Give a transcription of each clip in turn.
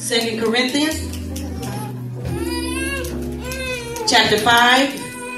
2 Corinthians chapter 5.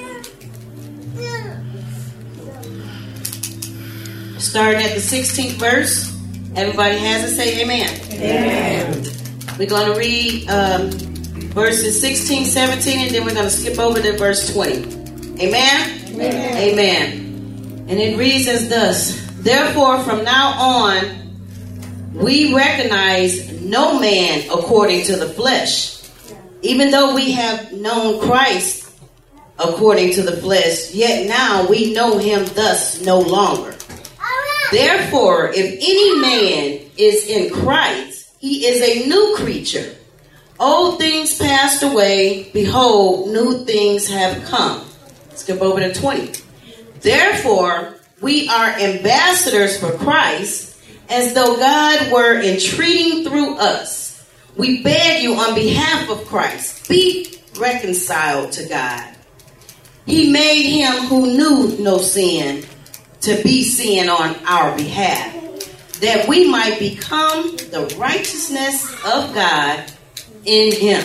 Starting at the 16th verse. Everybody has it, say amen. Amen. We're going to read verses 16, 17, and then we're going to skip over to verse 20. Amen? Amen. Amen. And it reads as thus. Therefore, from now on, we recognize no man according to the flesh. Even though we have known Christ according to the flesh, yet now we know him thus no longer. Therefore, if any man is in Christ, he is a new creature. Old things passed away. Behold, new things have come. Skip over to 20. Therefore, we are ambassadors for Christ, as though God were entreating through us. We beg you on behalf of Christ, be reconciled to God. He made him who knew no sin to be sin on our behalf, that we might become the righteousness of God in him.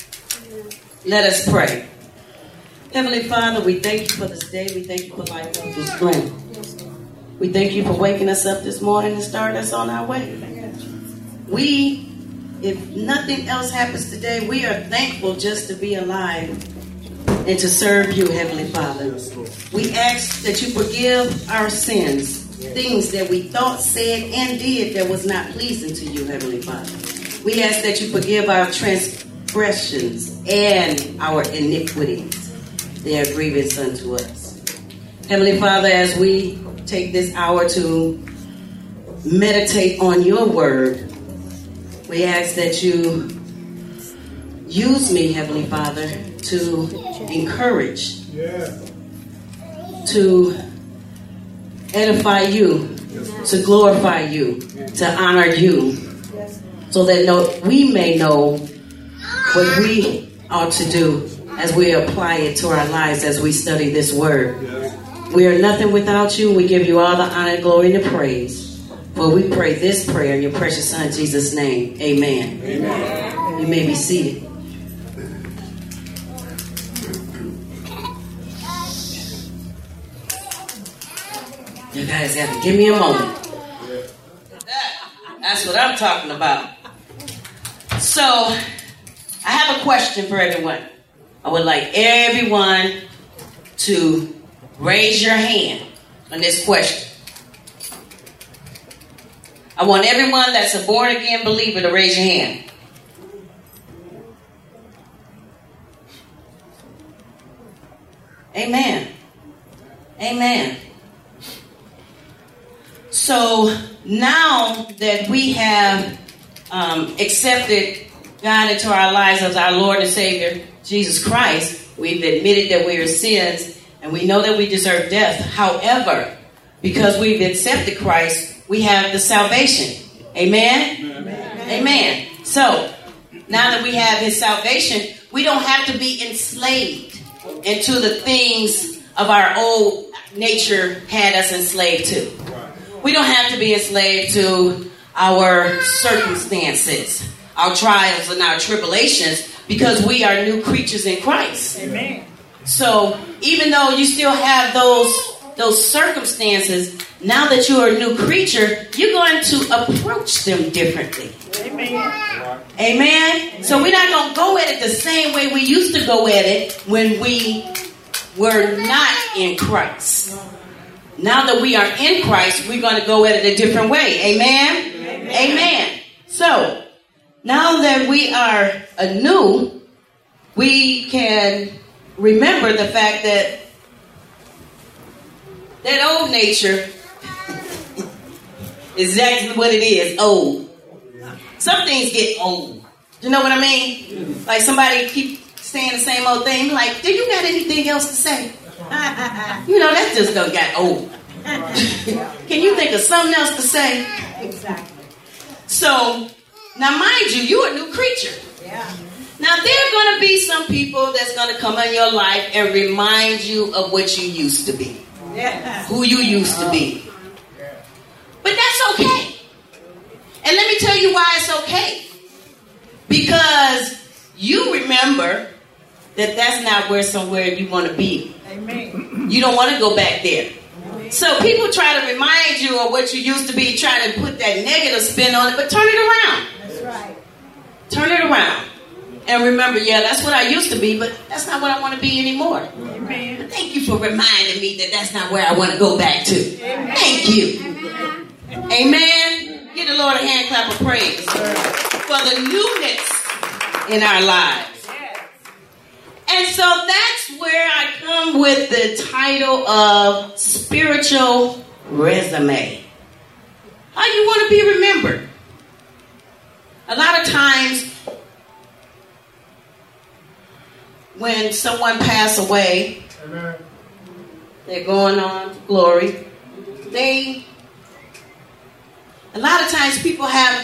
Let us pray. Heavenly Father, we thank you for this day. We thank you for life and for strength. We thank you for waking us up this morning and starting us on our way. We, if nothing else happens today, we are thankful just to be alive and to serve you, Heavenly Father. We ask that you forgive our sins, things that we thought, said, and did that was not pleasing to you, Heavenly Father. We ask that you forgive our transgressions and our iniquities. They are grievous unto us. Heavenly Father, as we take this hour to meditate on your word, we ask that you use me, Heavenly Father, to encourage, to edify you, to glorify you, to honor you, so that we may know what we ought to do as we apply it to our lives as we study this word. We are nothing without you. We give you all the honor, glory, and the praise. For we pray this prayer in your precious Son, Jesus' name. Amen. Amen. You may be seated. You guys have to give me a moment. That's what I'm talking about. So, I have a question for everyone. I would like everyone to raise your hand on this question. I want everyone that's a born-again believer to raise your hand. Amen. Amen. So now that we have accepted God into our lives as our Lord and Savior, Jesus Christ, we've admitted that we are sins and we know that we deserve death. However, because we've accepted Christ, we have the salvation. Amen? Amen. Amen. So now that we have his salvation, we don't have to be enslaved into the things of our old nature had us enslaved to. We don't have to be enslaved to our circumstances, our trials and our tribulations, because we are new creatures in Christ. Amen. So even though you still have those circumstances, now that you are a new creature, you're going to approach them differently. Amen. Amen. So we're not going to go at it the same way we used to go at it when we were not in Christ. Now that we are in Christ, we're going to go at it a different way. Amen? Amen. Amen. So, now that we are anew, we can remember the fact that that old nature is exactly what it is, old. Some things get old. You know what I mean? Like somebody keep saying the same old thing. Like, do you got anything else to say? You know, that just done got old. Can you think of something else to say? Exactly. So, now mind you, you're a new creature. Yeah. Now, there are going to be some people that's going to come in your life and remind you of what you used to be. Yeah. Who you used to be. But that's okay. And let me tell you why it's okay. Because you remember that that's not somewhere you want to be. Amen. You don't want to go back there. So people try to remind you of what you used to be, try to put that negative spin on it, but turn it around. That's right. Turn it around. And remember, yeah, that's what I used to be, but that's not what I want to be anymore. Amen. But thank you for reminding me that that's not where I want to go back to. Amen. Thank you. Amen. Give the Lord a hand clap of praise for the newness in our lives. And so that's where I come with the title of Spiritual Resume. How you want to be remembered? A lot of times when someone passes away, they're going on to glory. A lot of times people I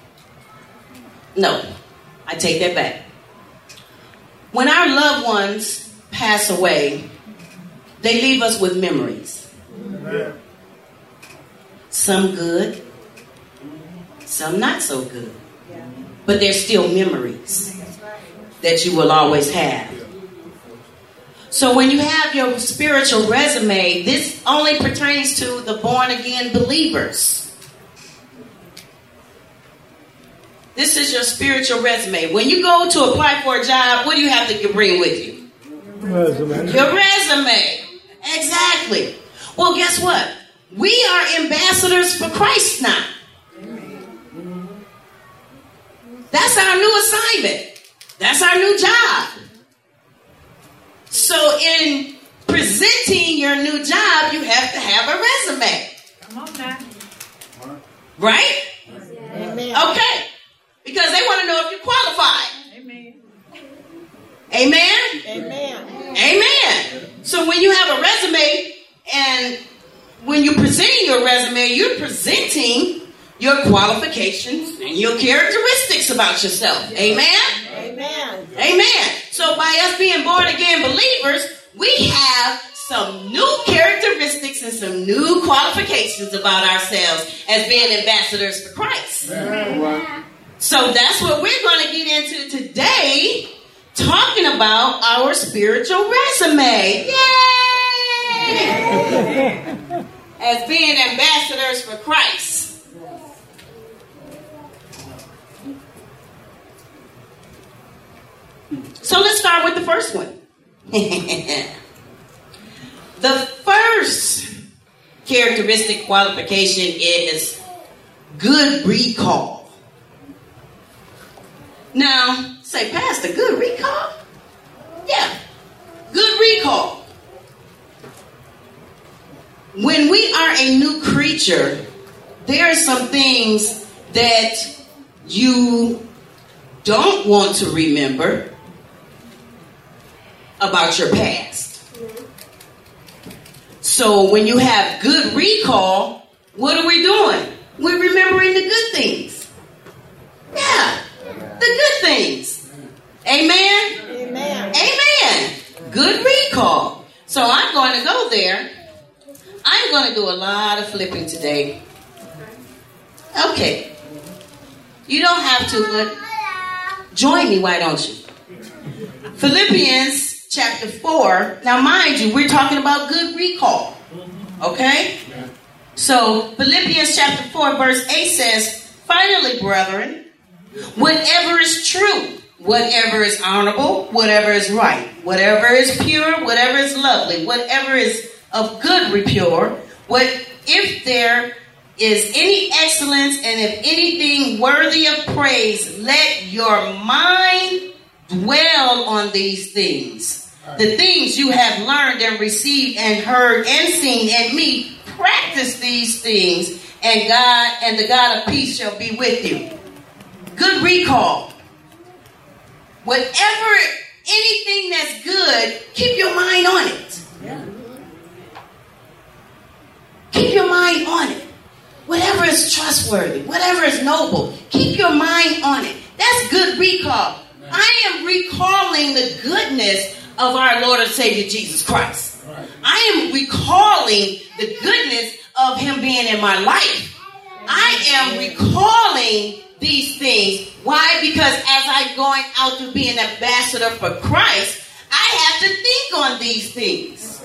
take that back. When our loved ones pass away, they leave us with memories. Amen. Some good, some not so good. But they're still memories that you will always have. So when you have your spiritual resume, this only pertains to the born-again believers. This is your spiritual resume. When you go to apply for a job, what do you have to bring with you? Resume. Your resume. Exactly. Well, guess what? We are ambassadors for Christ now. That's our new assignment. That's our new job. So in presenting your new job, you have to have a resume. Come on now. Right? Amen. Okay. Because they want to know if you're qualified. Amen. Amen? Amen. Amen. So when you have a resume, and when you're presenting your resume, you're presenting your qualifications and your characteristics about yourself. Amen? Amen. Amen. So by us being born again believers, we have some new characteristics and some new qualifications about ourselves as being ambassadors for Christ. Amen. So that's what we're going to get into today, talking about our spiritual resume. Yay! As being ambassadors for Christ. So let's start with the first one. The first characteristic qualification is good recall. Now, say, Pastor, good recall? Yeah, good recall. When we are a new creature, there are some things that you don't want to remember about your past. So when you have good recall, what are we doing? We're remembering the good things. Yeah, the good things. Amen? Amen. Amen. Good recall. So I'm going to go there. I'm going to do a lot of flipping today. Okay. You don't have to, but join me, why don't you? Philippians chapter 4. Now, mind you, we're talking about good recall. Okay? So, Philippians chapter 4, verse 8 says, finally, brethren, whatever is true, whatever is honorable, whatever is right, whatever is pure, whatever is lovely, whatever is of good repute, if there is any excellence and if anything worthy of praise, let your mind dwell on these things. The things you have learned and received and heard and seen in me, practice these things, and the God of peace shall be with you. Good recall. Whatever, anything that's good, keep your mind on it. Keep your mind on it. Whatever is trustworthy, whatever is noble, keep your mind on it. That's good recall. I am recalling the goodness of our Lord and Savior Jesus Christ. I am recalling the goodness of Him being in my life. I am recalling these things. Why? Because as I'm going out to be an ambassador for Christ, I have to think on these things.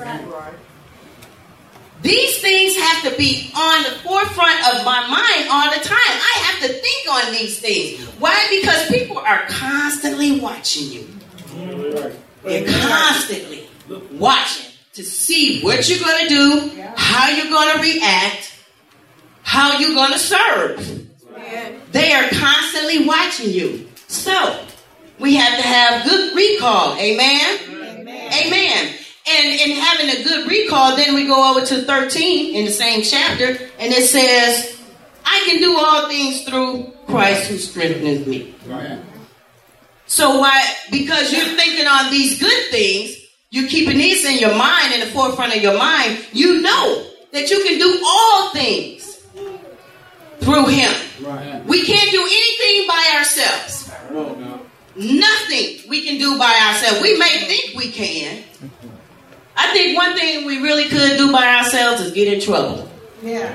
These things have to be on the forefront of my mind all the time. I have to think on these things. Why? Because people are constantly watching you. They're constantly watching to see what you're going to do, how you're going to react, how you're going to serve. They are constantly watching you. So, we have to have good recall. Amen? Amen. And in having a good recall, then we go over to 13 in the same chapter, and it says, I can do all things through Christ who strengthens me. Right. So why? Because you're thinking on these good things, you're keeping these in your mind, in the forefront of your mind, you know that you can do all things through him. Right. We can't do anything by ourselves. No. Nothing we can do by ourselves. We may think we can. I think one thing we really could do by ourselves is get in trouble. Yeah.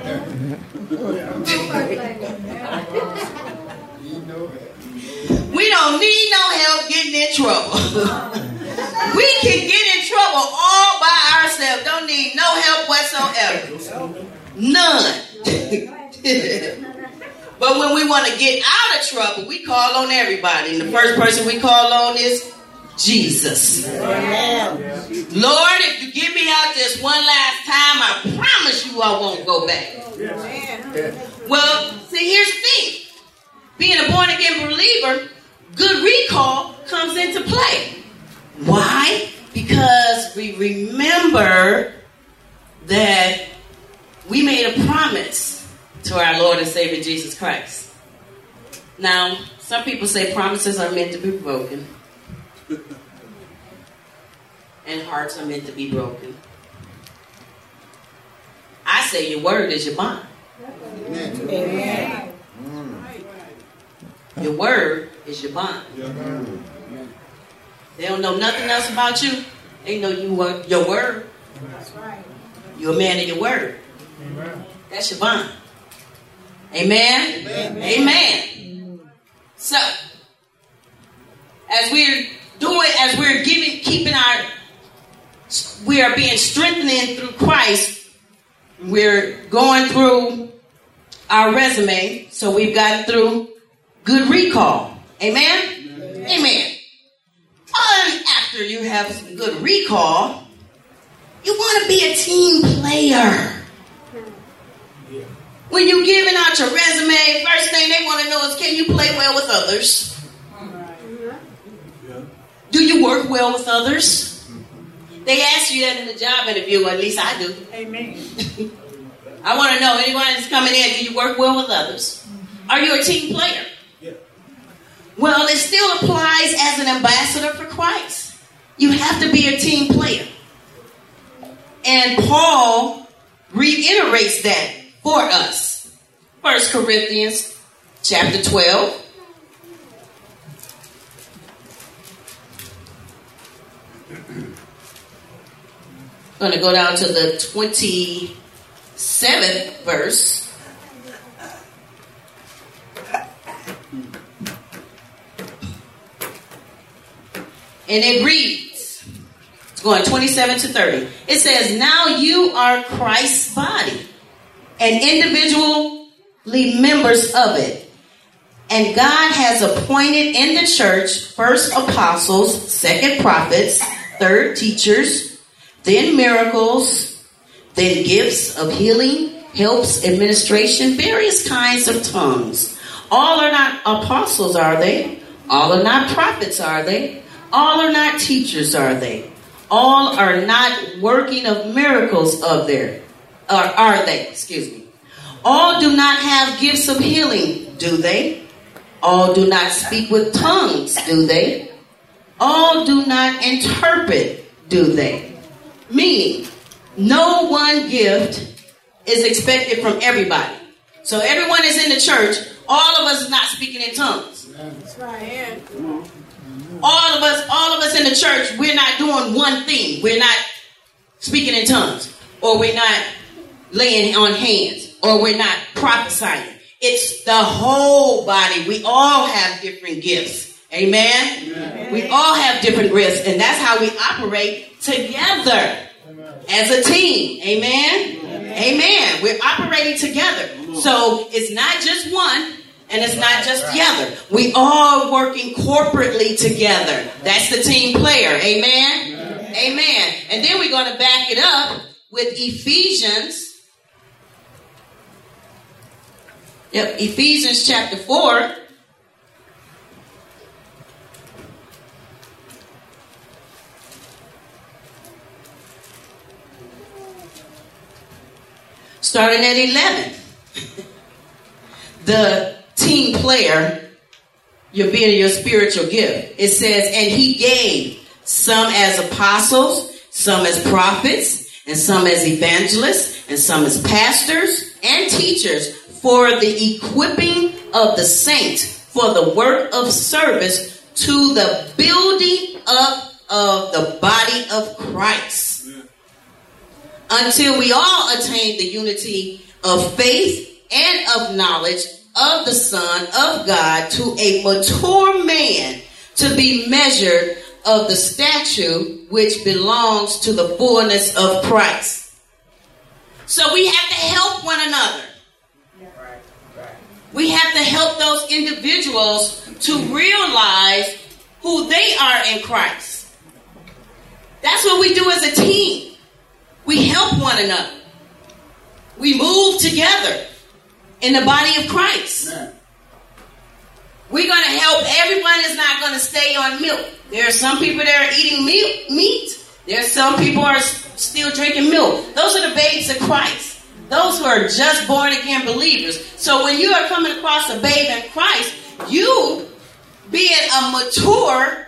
We don't need no help getting in trouble. We can get in trouble all by ourselves. Don't need no help whatsoever. None. But when we want to get out of trouble, we call on everybody. And the first person we call on is Jesus. Amen. Lord, if you get me out this one last time, I promise you I won't go back. Amen. Well, see, here's the thing. Being a born-again believer, good recall comes into play. Why? Because we remember that we made a promise to our Lord and Savior Jesus Christ. Now, some people say promises are meant to be broken. And hearts are meant to be broken. I say your word is your bond. Amen. Your word is your bond. They don't know nothing else about you. They know you are your word. You're a man of your word. That's your bond. Amen. Amen. So, as we're we are being strengthened through Christ. We're going through our resume, so we've gotten through good recall. Amen? Amen. After you have some good recall, you want to be a team player. When you're giving out your resume, first thing they want to know is, can you play well with others? Do you work well with others? They ask you that in the job interview, or at least I do. Amen. I want to know, anyone that's coming in, do you work well with others? Are you a team player? Yeah. Well, it still applies as an ambassador for Christ. You have to be a team player. And Paul reiterates that for us. 1 Corinthians chapter 12. I'm going to go down to the 27th verse. And it reads, it's going 27 to 30. It says, now you are Christ's body and individually members of it. And God has appointed in the church first apostles, second prophets, third teachers, then miracles, then gifts of healing, helps, administration, various kinds of tongues. All are not apostles, are they? All are not prophets, are they? All are not teachers, are they? All are not working of miracles are they? Excuse me. All do not have gifts of healing, do they? All do not speak with tongues, do they? All do not interpret, do they? Meaning, no one gift is expected from everybody. So everyone is in the church. All of us is not speaking in tongues. That's right. All of us in the church, we're not doing one thing. We're not speaking in tongues, or we're not laying on hands, or we're not prophesying. It's the whole body. We all have different gifts. Amen? Amen. We all have different gifts, and that's how we operate together as a team. Amen? Amen. We're operating together. So it's not just one, and it's not just the other. We all working corporately together. That's the team player. Amen? Amen. And then we're going to back it up with Ephesians. Ephesians chapter 4. Starting at 11. The team player, you're being your spiritual gift. It says, and he gave some as apostles, some as prophets, and some as evangelists, and some as pastors and teachers for the equipping of the saints, for the work of service to the building up of the body of Christ, until we all attain the unity of faith and of knowledge of the Son of God, to a mature man, to be measured of the stature which belongs to the fullness of Christ. So we have to help one another. We have to help those individuals to realize who they are in Christ. That's what we do as a team. We help one another. We move together in the body of Christ. We're going to help. Everyone is not going to stay on milk. There are some people that are eating meat. There are some people who are still drinking milk. Those are the babes of Christ. Those who are just born again believers. So when you are coming across a babe in Christ, you, being a mature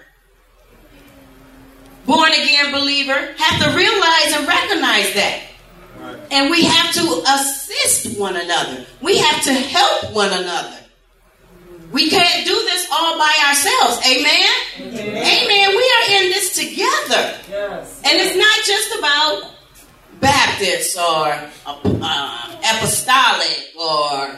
born again believer, have to realize and recognize that. Right. And we have to assist one another. We have to help one another. We can't do this all by ourselves. Amen? Amen. Amen. We are in this together. Yes. And it's not just about Baptist or apostolic or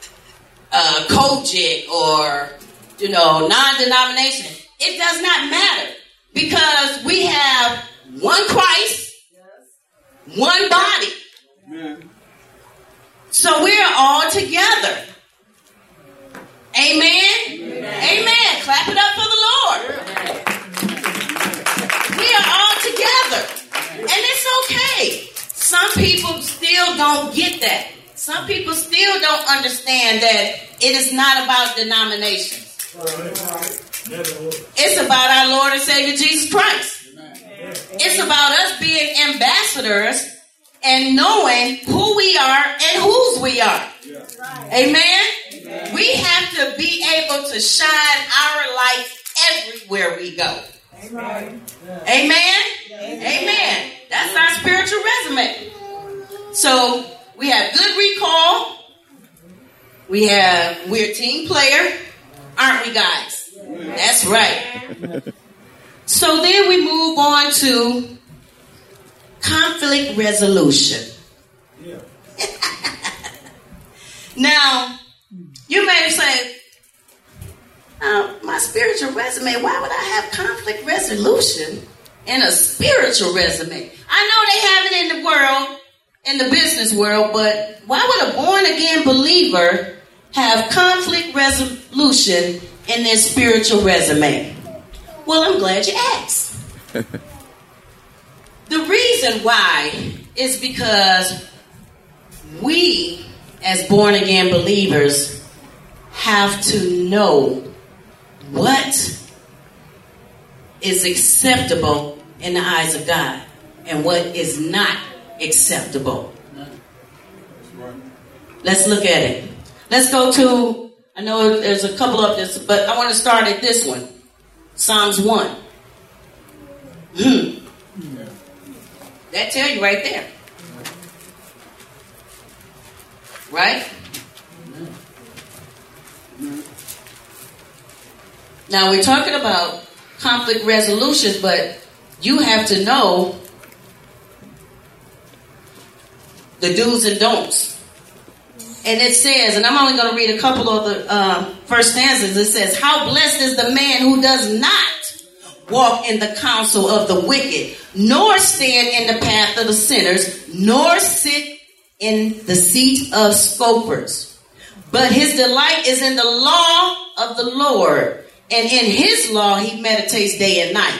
Kojic or, non-denomination. It does not matter, because we have one Christ, one body. Amen. So we're all together. Amen? Amen. Amen. Clap it up for the Lord. Amen. We are all together. And it's okay. Some people still don't get that. Some people still don't understand that it is not about denominations. It's about our Lord and Savior Jesus Christ. It's about us being ambassadors and knowing who we are and whose we are. Amen? We have to be able to shine our light everywhere we go. Amen? Amen. That's our spiritual resume. So we have good recall. We're a team player, aren't we, guys? That's right. So then we move on to conflict resolution. Now, you may say, my spiritual resume, why would I have conflict resolution in a spiritual resume? I know they have it in the world, in the business world, but why would a born-again believer have conflict resolution in their spiritual resume? Well, I'm glad you asked. The reason why is because we, as born-again believers, have to know what is acceptable in the eyes of God and what is not acceptable. Let's look at it. Let's go to, I know there's a couple of this, but I want to start at this one. Psalms 1. That tell you right there. Right? Now we're talking about conflict resolutions, but you have to know the do's and don'ts And it says, and I'm only going to read a couple of the first stanzas. It says, how blessed is the man who does not walk in the counsel of the wicked, nor stand in the path of the sinners, nor sit in the seat of scoffers. But his delight is in the law of the Lord, and in his law he meditates day and night.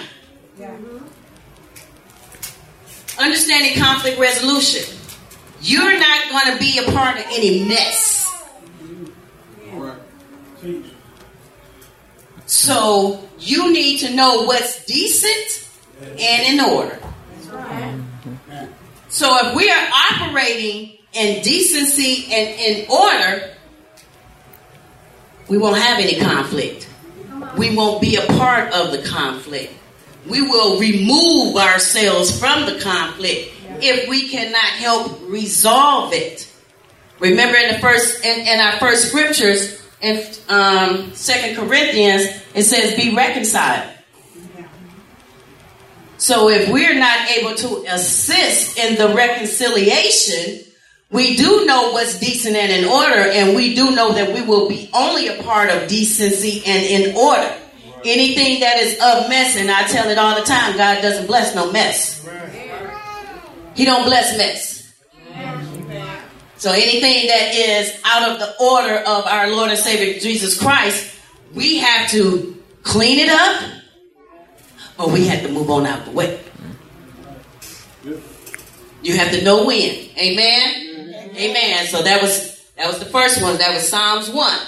Understanding conflict resolution. You're not going to be a part of any mess. So you need to know what's decent and in order. So if we are operating in decency and in order, we won't have any conflict. We won't be a part of the conflict. We will remove ourselves from the conflict if we cannot help resolve it. Remember in our first scriptures in 2 Corinthians, it says be reconciled. So if we're not able to assist in the reconciliation, we do know what's decent and in order, and we do know that we will be only a part of decency and in order. Anything that is of mess, and I tell it all the time, God doesn't bless no mess. He don't bless mess. So anything that is out of the order of our Lord and Savior Jesus Christ, we have to clean it up, or we have to move on out the way. You have to know when. Amen? Amen. So that was the first one. That was Psalms 1.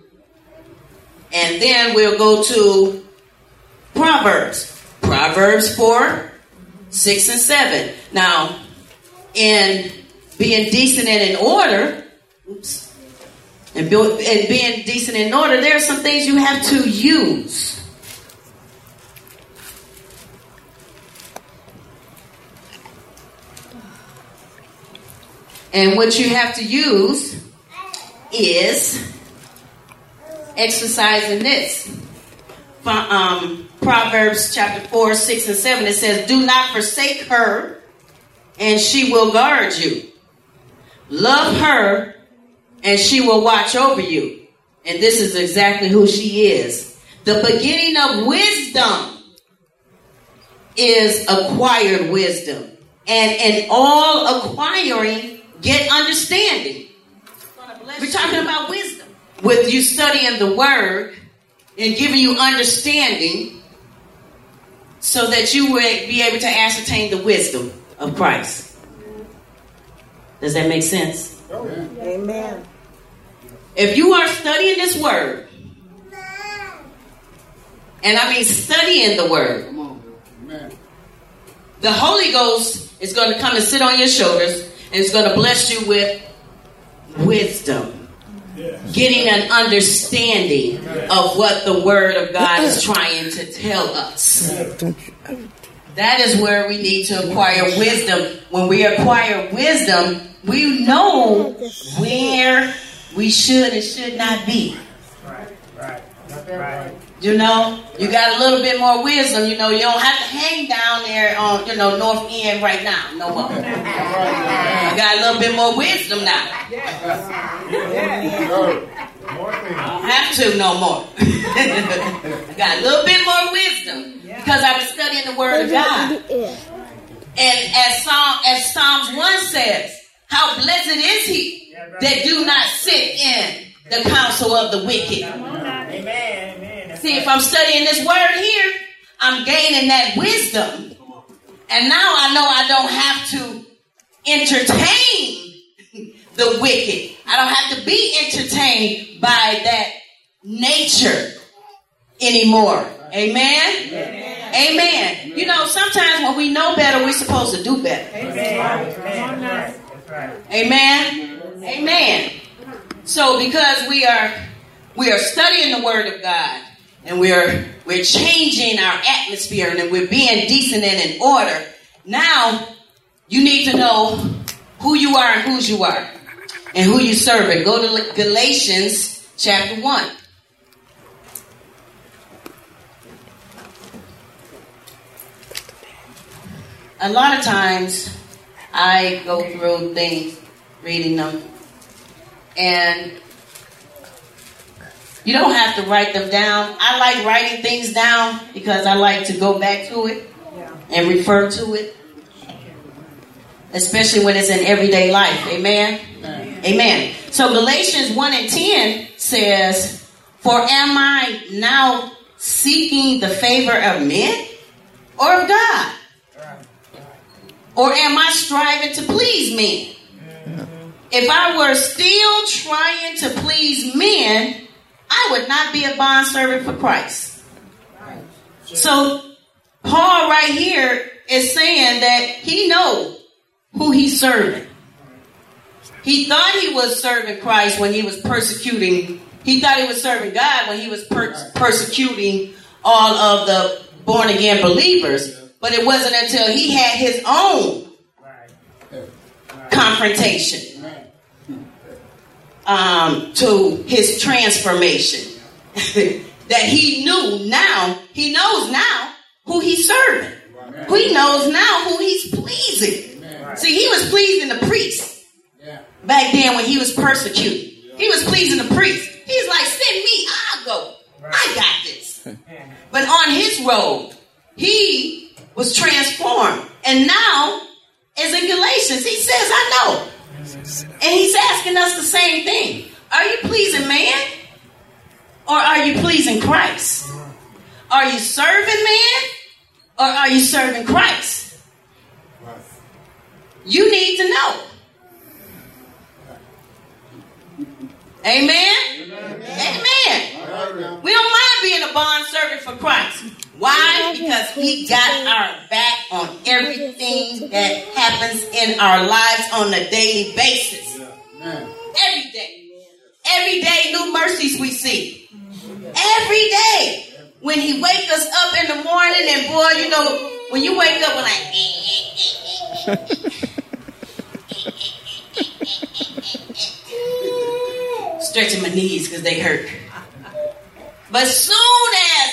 And then we'll go to Proverbs. Proverbs 4, 6, and 7. Now, in being decent and in order, and being decent and in order, there are some things you have to use. And what you have to use is exercising this. Proverbs chapter 4, 6, and 7, it says, do not forsake her, and she will guard you. Love her, and she will watch over you. And this is exactly who she is. The beginning of wisdom is acquired wisdom. And in all acquiring, get understanding. We're talking about wisdom. With you studying the word and giving you understanding so that you will be able to ascertain the wisdom of Christ. Does that make sense? Amen. If you are studying this word, and I mean studying the word, the Holy Ghost is going to come and sit on your shoulders and it's going to bless you with wisdom. Getting an understanding of what the Word of God is trying to tell us. That is where we need to acquire wisdom. When we acquire wisdom, we know where we should and should not be. Right. You know, you got a little bit more wisdom. You know, you don't have to hang down there on, North End right now. No more. You got a little bit more wisdom now. I don't have to no more. I got a little bit more wisdom because I've been studying the Word of God. And as Psalms 1 says, how blessed is he that do not sit in the counsel of the wicked. Amen. See, if I'm studying this word here, I'm gaining that wisdom. And now I know I don't have to entertain the wicked. I don't have to be entertained by that nature anymore. Amen? Amen. You know, sometimes when we know better, we're supposed to do better. Amen. Amen. Amen. So because we are studying the Word of God, and we're changing our atmosphere, and we're being decent and in order. Now you need to know who you are and whose you are, and who you serve. Go to Galatians chapter 1. A lot of times I go through things, reading them, And you don't have to write them down. I like writing things down because I like to go back to it and refer to it, especially when it's in everyday life. Amen? Amen. So Galatians 1:10 says, "For am I now seeking the favor of men or of God? Or am I striving to please men? If I were still trying to please men, I would not be a bondservant for Christ." So Paul right here is saying that he knows who he's serving. He thought he was serving Christ when he was persecuting. He thought he was serving God when he was persecuting all of the born again believers. But it wasn't until he had his own confrontation to his transformation that he knows now who he's serving. He knows now who he's pleasing. See, he was pleasing the priest back then when he was persecuted. He was pleasing the priest. He's like, send me, I'll go. I got this. But on his road, he was transformed. And now, as in Galatians, he says, I know. And he's asking us the same thing. Are you pleasing man? Or are you pleasing Christ? Are you serving man? Or are you serving Christ? You need to know. Amen? Amen. We don't mind being a bondservant for Christ. Why? Because he got our back on everything that happens in our lives on a daily basis. Every day. Every day, new mercies we see. Every day. When he wake us up in the morning, and boy, you know, when you wake up, we're like, stretching my knees because they hurt. But soon as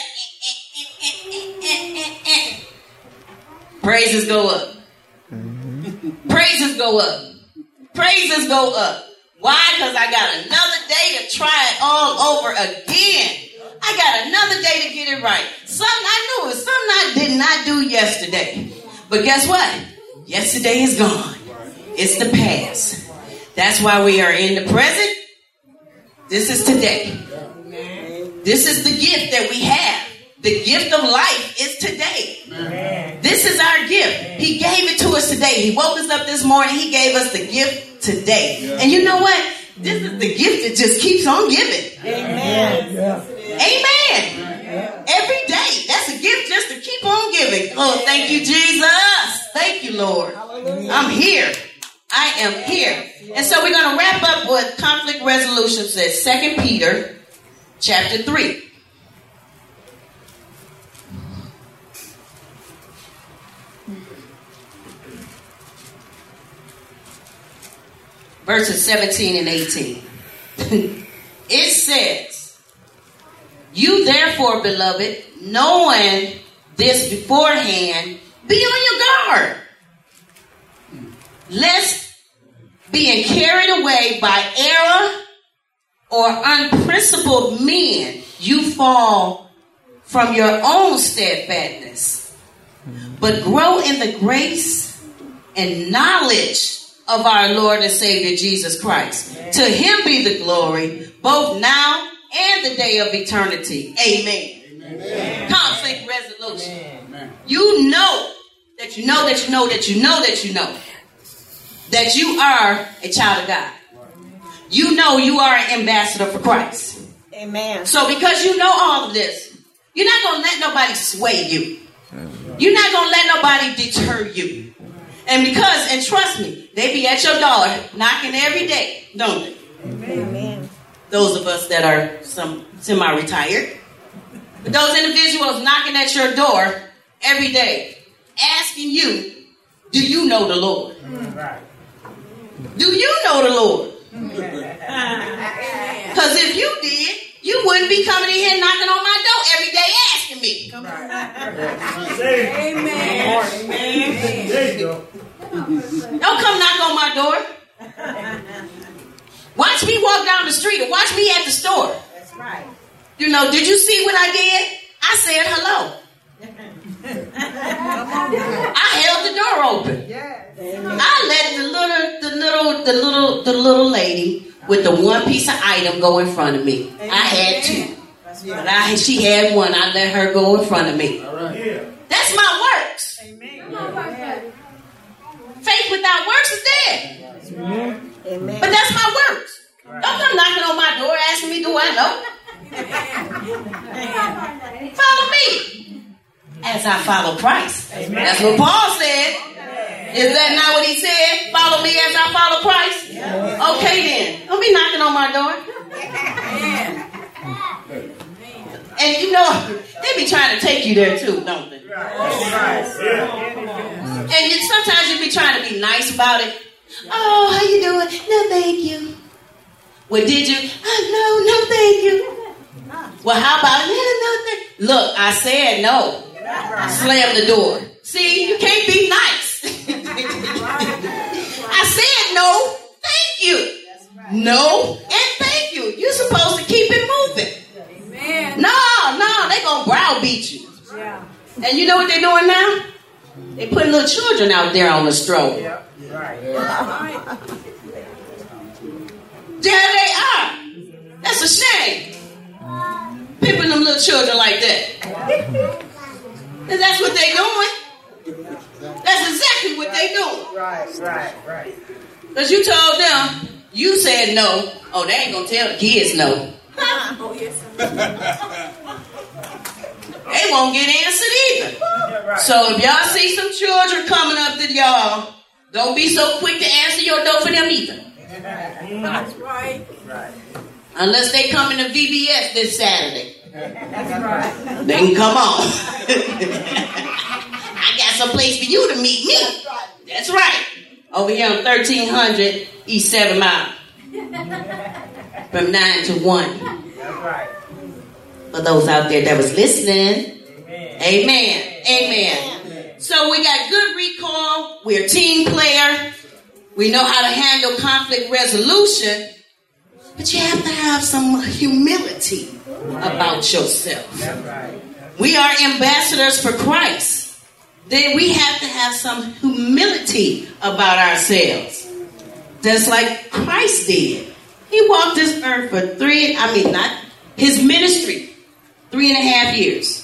praises go up. Praises go up. Praises go up. Why? Because I got another day to try it all over again. I got another day to get it right. Something I knew it. Something I did not do yesterday. But guess what? Yesterday is gone. It's the past. That's why we are in the present. This is today. This is the gift that we have. The gift of life is today. This is our gift. He gave it to us today. He woke us up this morning. He gave us the gift today. And you know what? This is the gift that just keeps on giving. Amen. Amen. Every day. That's a gift just to keep on giving. Oh, thank you, Jesus. Thank you, Lord. I'm here. I am here. And so we're going to wrap up with conflict resolution. Says 2 Peter chapter 3. Verses 17 and 18. It says, "You therefore, beloved, knowing this beforehand, be on your guard, lest being carried away by error or unprincipled men, you fall from your own steadfastness, but grow in the grace and knowledge of our Lord and Savior Jesus Christ. To him be the glory, both now and the day of eternity. Amen." Amen. Conflict resolution. Amen. You know that you know that you know that you know that you know that you are a child of God. You know you are an ambassador for Christ. Amen. So because you know all of this, you're not going to let nobody sway you. You're not going to let nobody deter you. And because, and trust me, they be at your door knocking every day, don't they? Amen. Those of us that are semi-retired. But those individuals knocking at your door every day, asking you, do you know the Lord? Right. Do you know the Lord? Because if you did, you wouldn't be coming in here knocking on my door every day asking me. Amen. There you go. Don't come knock on my door. Watch me walk down the street or watch me at the store. That's right. You know, did you see what I did? I said hello. I held the door open. I let the little lady with the one piece of item go in front of me. I had two. But she had one. I let her go in front of me. That's my works. Faith without works is dead. Amen. But that's my works. Don't come knocking on my door asking me, do I know? Follow me as I follow Christ. That's what Paul said. Is that not what he said? Follow me as I follow Christ? Okay then. Don't be knocking on my door. And you know, they be trying to take you there too, don't they? And sometimes you be trying to be nice about it. Oh, how you doing? No, thank you. Well, did you? Oh, no, thank you. Well, how about no, thank you. Look, I said no. Slam the door. See, you can't be nice. I said no, thank you. No, and thank you. You're supposed to keep it moving. No, they gonna browbeat you. And you know what they're doing now? They putting little children out there on the stroll. There they are. That's a shame. Pimping them little children like that. And that's what they doing. That's exactly what they doing. Right. Because you told them, you said no. Oh, they ain't gonna tell the kids no. They won't get answered either. So if y'all see some children coming up to y'all, don't be so quick to answer your door for them either. That's right. Unless they come into VBS this Saturday. That's right. They can come on. I got some place for you to meet me. That's right. Over here on 1300 East 7 Mile. From 9 to 1. That's right. For those out there that was listening. Amen. So we got good recall. We're a team player. We know how to handle conflict resolution. But you have to have some humility about yourself. We are ambassadors for Christ. Then we have to have some humility about ourselves. Just like Christ did. He walked this earth for his ministry, 3.5 years.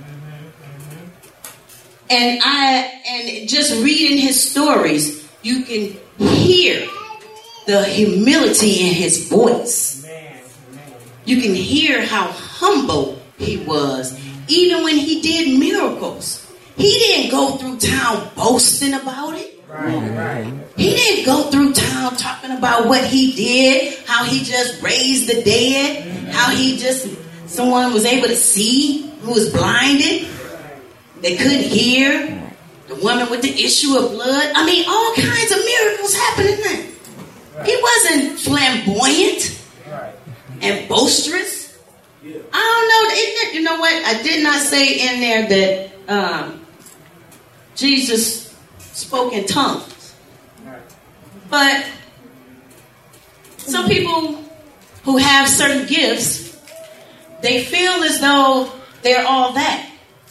And just reading his stories, you can hear the humility in his voice. You can hear how humble he was. Even when he did miracles, he didn't go through town boasting about it. He didn't go through town talking about what he did, how he just raised the dead, how someone was able to see who was blinded. They couldn't hear. The woman with the issue of blood. I mean, all kinds of miracles happening there. He wasn't flamboyant and boisterous. I don't know. You know what? I did not say in there that Jesus spoke in tongues. But some people who have certain gifts, they feel as though they're all that.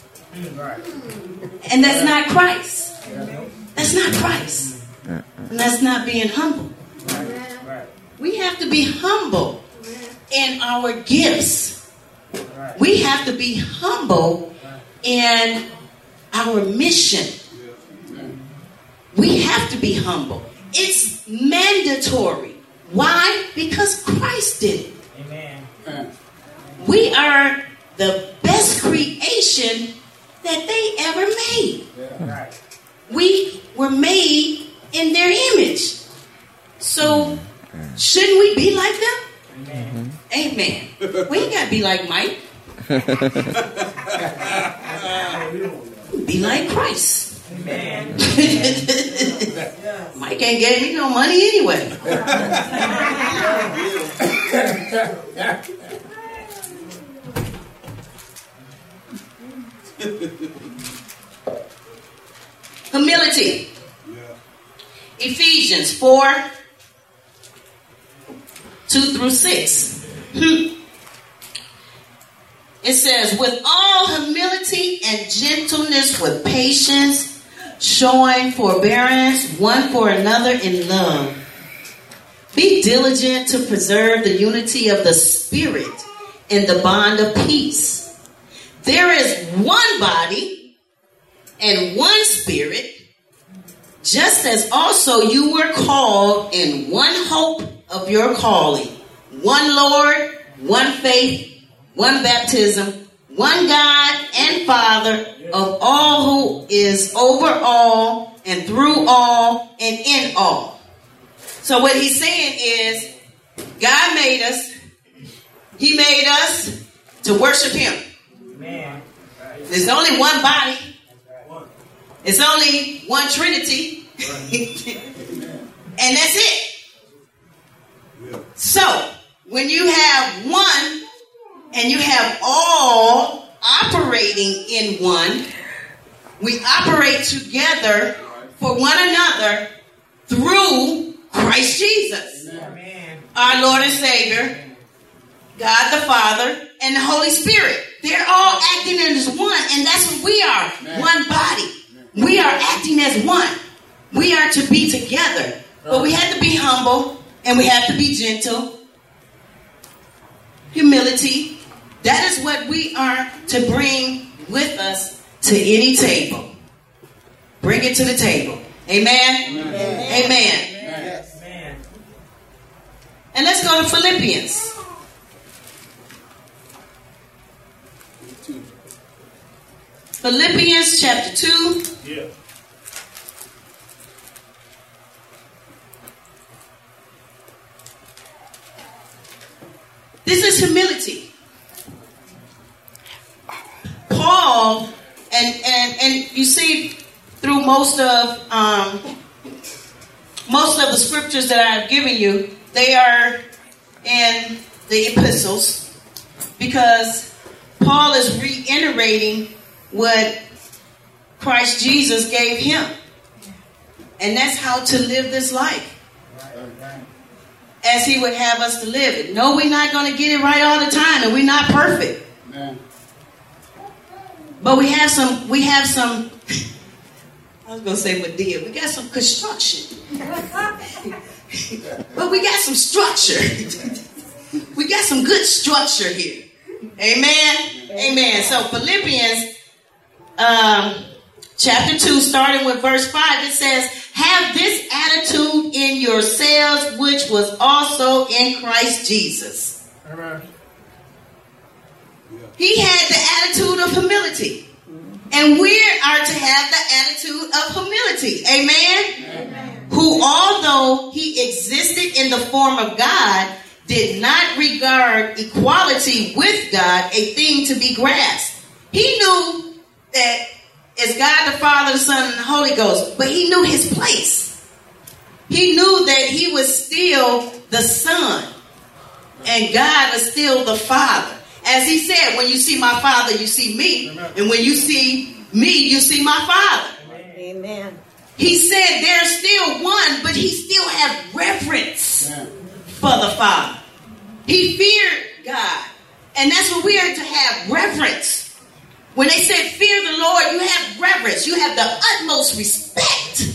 And that's not Christ. That's not Christ. And that's not being humble. We have to be humble in our gifts. We have to be humble in our mission. We have to be humble. It's mandatory. Why? Because Christ did it. Amen. We are the best creation that they ever made. We were made in their image. So, shouldn't we be like them? Amen. We ain't got to be like Mike. Be like Christ. Amen. Mike ain't gave me no money anyway. Humility. Ephesians 4. 2 through 6. It says, with all humility and gentleness, with patience, showing forbearance one for another in love. Be diligent to preserve the unity of the Spirit in the bond of peace. There is one body and one Spirit, just as also you were called in one hope of your calling. One Lord, one faith, one baptism, one God and Father of all, who is over all and through all and in all. So what he's saying is, God made us. He made us to worship him. Man. There's only one body. It's only one Trinity. And that's it. So, when you have one and you have all operating in one, we operate together for one another through Christ Jesus, our Lord and Savior, God the Father, and the Holy Spirit. They're all acting as one, and that's what we are, one body. We are acting as one. We are to be together, but we have to be humble, and we have to be gentle. Humility. That is what we are to bring with us to any table. Bring it to the table. Amen? Amen. Amen. And let's go to Philippians. Philippians chapter 2. Yeah. This is humility. Paul, and you see through most of the scriptures that I've given you, they are in the epistles, because Paul is reiterating what Christ Jesus gave him. And that's how to live this life as he would have us to live it. No, we're not going to get it right all the time, and we're not perfect. But we have some I was going to say Medea. We got some construction. But we got some structure. We got some good structure here. Amen? Amen. So Philippians chapter 2, starting with verse 5, it says, have this attitude in yourselves, which was also in Christ Jesus. Amen. He had the attitude of humility. And we are to have the attitude of humility. Amen? Amen. Who, although he existed in the form of God, did not regard equality with God a thing to be grasped. He knew that as God the Father, the Son, and the Holy Ghost, but he knew his place. He knew that he was still the Son, and God was still the Father. As he said, when you see my Father, you see me. Amen. And when you see me, you see my Father. Amen. He said there's still one, but he still had reverence for the Father. He feared God. And that's what we are to have, reverence. When they said fear the Lord, you have reverence. You have the utmost respect.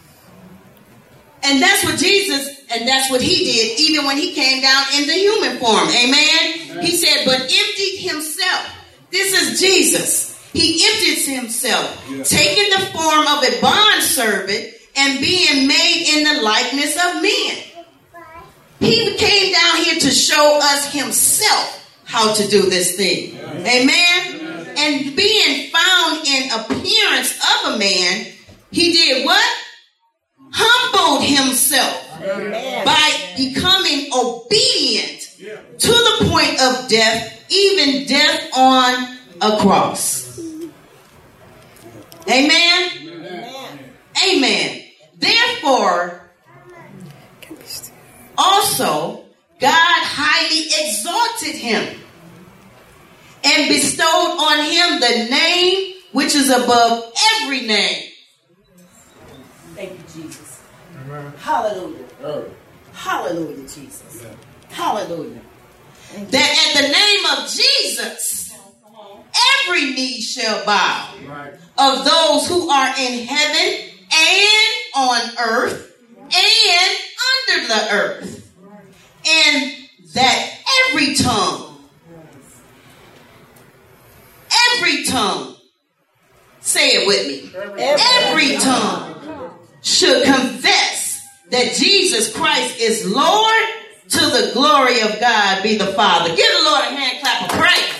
And that's what Jesus, and that's what he did even when he came down in the human form. Amen? He said, but emptied himself. This is Jesus. He emptied himself, taking the form of a bondservant and being made in the likeness of men. He came down here to show us himself how to do this thing. Amen? And being found in appearance of a man, he did what? Humbled himself by becoming obedient to the point of death, even death on a cross. Amen? Amen. Amen. Therefore, also, God highly exalted him and bestowed on him the name which is above every name. Thank you, Jesus. Amen. Hallelujah. Hallelujah, Jesus. Hallelujah. That at the name of Jesus, every knee shall bow of those who are in heaven and on earth and under the earth. And that every tongue, say it with me, every tongue should confess that Jesus Christ is Lord, to the glory of God be the Father. Give the Lord a hand clap of praise.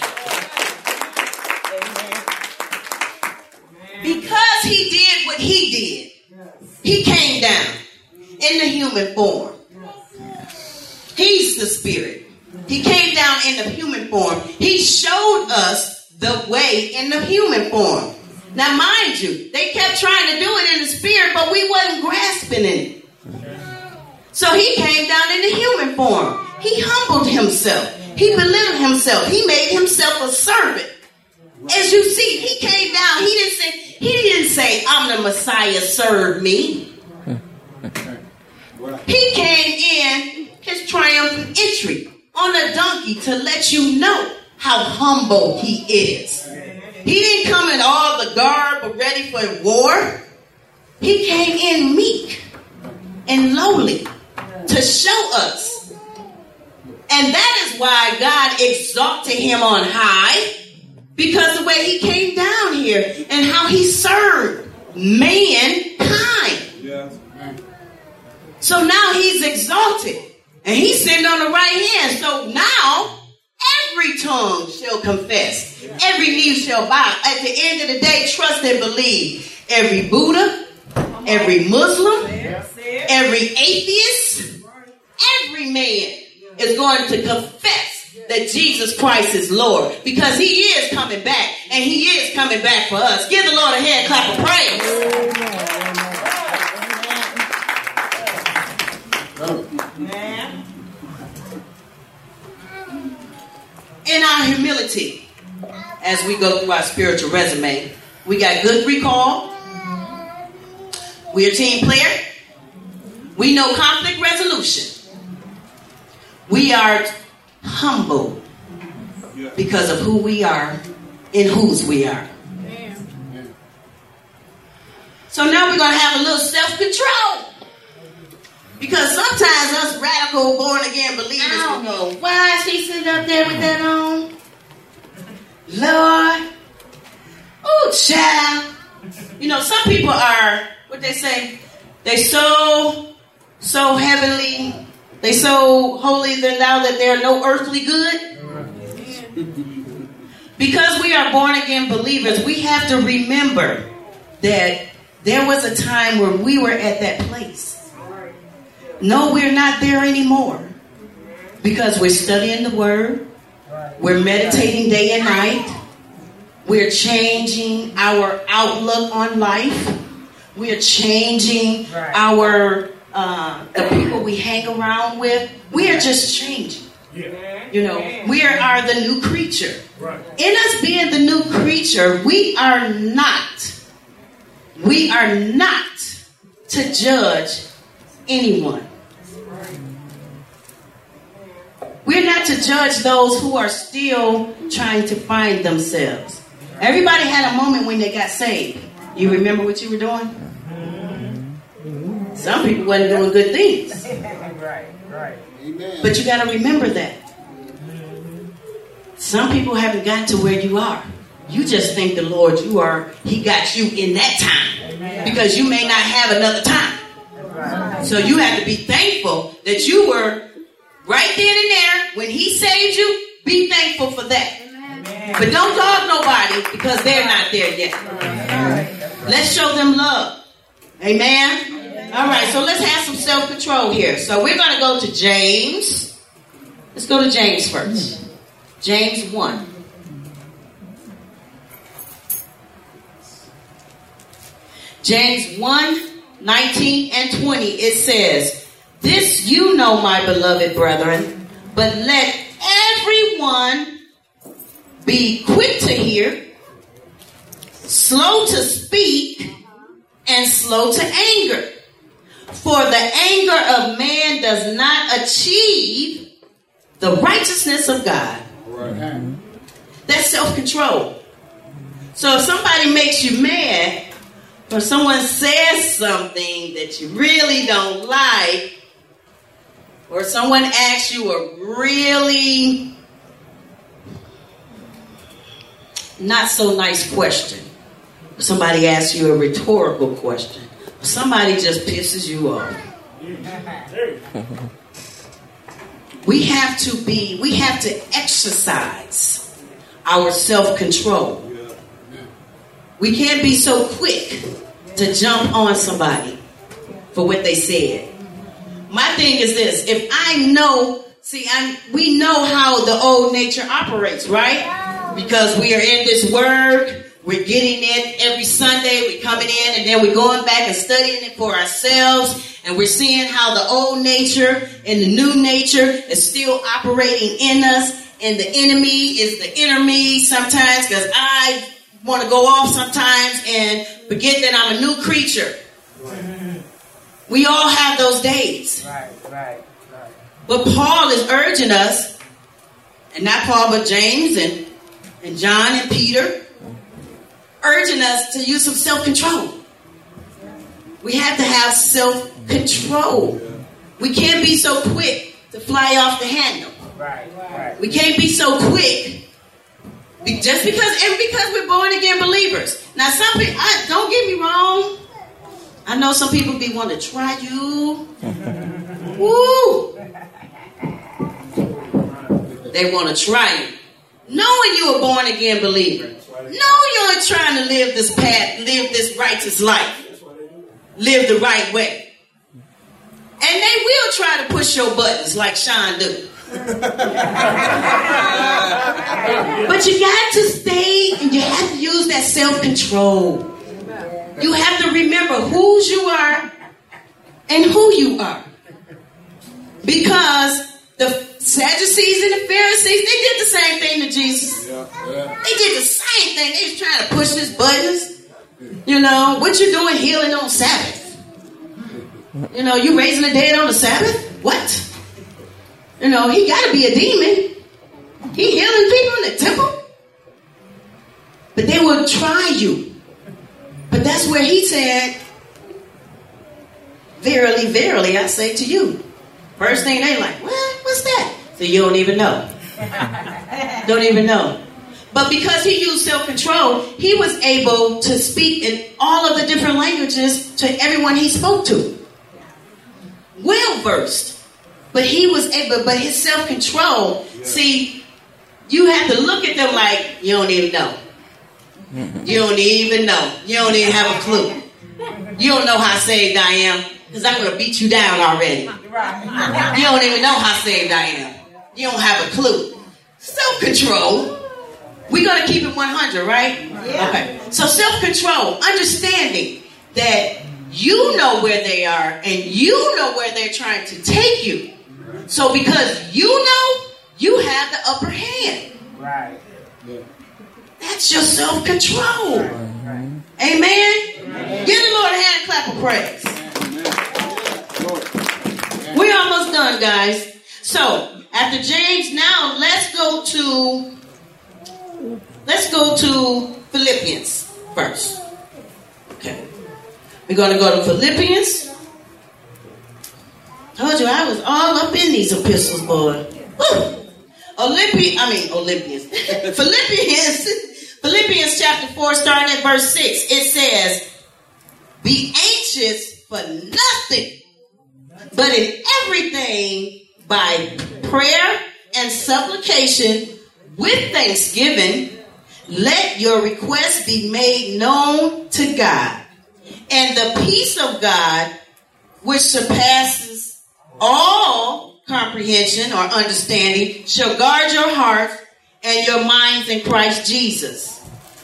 Because he did what he did, he came down in the human form. He's the Spirit. He came down in the human form. He showed us the way in the human form. Now, mind you, they kept trying to do it in the Spirit, but we wasn't grasping it. So he came down in the human form. He humbled himself. He belittled himself. He made himself a servant. As you see, he came down. He didn't say, I'm the Messiah, serve me. He came in his triumphant entry on a donkey to let you know how humble he is. He didn't come in all the garb ready for war. He came in meek and lowly to show us. And that is why God exalted him on high, because the way he came down here and how he served mankind. Yes. So now he's exalted and he's sitting on the right hand. So now every tongue shall confess, every knee shall bow. At the end of the day, trust and believe. Every Buddha, every Muslim, every atheist, every man is going to confess that Jesus Christ is Lord, because he is coming back, and he is coming back for us. Give the Lord a hand clap of praise. In our humility, as we go through our spiritual resume, we got good recall. We're a team player. We know conflict resolution. We are humble because of who we are and whose we are. So now we're going to have a little self-control. Because sometimes us radical born-again believers will go, why is he sitting up there with that on? Lord. Oh, child. You know, some people are, what they say, they so heavenly, they so holy than thou that they're no earthly good. Because we are born-again believers, we have to remember that there was a time where we were at that place. No, we're not there anymore. Because we're studying the Word. We're meditating day and night. We're changing our outlook on life. We're changing our the people we hang around with. We are just changing. You know, we are the new creature. In us being the new creature, we are not to judge anyone. We're not to judge those who are still trying to find themselves. Everybody had a moment when they got saved. You remember what you were doing? Some people wasn't doing good things. Right. But you got to remember that. Some people haven't gotten to where you are. You just think the Lord, he got you in that time. Because you may not have another time. So you have to be thankful that you were right then and there when he saved you. Be thankful for that. But don't dog nobody because they're not there yet. Let's show them love. Amen. All right, so let's have some self-control here. So we're going to go to James. Let's go to James first. James 1. James 1:19 and 20. It says, "This you know, my beloved brethren, but let everyone be quick to hear, slow to speak, and slow to anger. For the anger of man does not achieve the righteousness of God. Right. That's self-control. So if somebody makes you mad, or someone says something that you really don't like, or someone asks you a really not so nice question, or somebody asks you a rhetorical question, or somebody just pisses you off, we have to exercise our self-control. We can't be so quick to jump on somebody for what they said. My thing is this: if I know, we know how the old nature operates, right? Because we are in this word, we're getting it every Sunday, we're coming in, and then we're going back and studying it for ourselves, and we're seeing how the old nature and the new nature is still operating in us, and the enemy is the inner me sometimes, because I want to go off sometimes and forget that I'm a new creature. We all have those days. Right. But Paul is urging us, and not Paul, but James and John and Peter, urging us to use some self-control. We have to have self-control. We can't be so quick to fly off the handle. Right. We can't be so quick. Just because we're born again believers. Now, some people, don't get me wrong. I know some people want to try you. Woo! They want to try you. Knowing you're a born again believer. Knowing you're trying to live this path, live this righteous life. Live the right way. And they will try to push your buttons like Sean do. But you got to stay and you have to use that self-control. You have to remember whose you are and who you are. Because the Sadducees and the Pharisees, they did the same thing to Jesus. They did the same thing. They was trying to push his buttons. What you doing healing on Sabbath? You raising the dead on the Sabbath? What? He got to be a demon. He healing people in the temple. But they will try you. But that's where he said, verily, verily, I say to you. First thing they like, what? What's that? So you don't even know. Don't even know. But because he used self-control, he was able to speak in all of the different languages to everyone he spoke to. Well versed. But he was able, but his self-control, see, you have to look at them like, you don't even know. You don't even know. You don't even have a clue. You don't know how saved I am, because I'm going to beat you down already. You don't even know how saved I am. You don't have a clue. Self-control. We're going to keep it 100, right? Yeah. Okay. So self-control, understanding that you know where they are and you know where they're trying to take you. So because you know, you have the upper hand. Right. That's your self-control. Right. Amen? Give the Lord a hand and clap of praise. We're almost done, guys. So, after James, now let's go to Philippians first. Okay. We're going to go to Philippians. Told you I was all up in these epistles, boy. Philippians chapter 4, starting at verse 6. It says, be anxious for nothing, but in everything by prayer and supplication with thanksgiving, let your requests be made known to God. And the peace of God, which surpasses all comprehension or understanding, shall guard your hearts and your minds in Christ Jesus.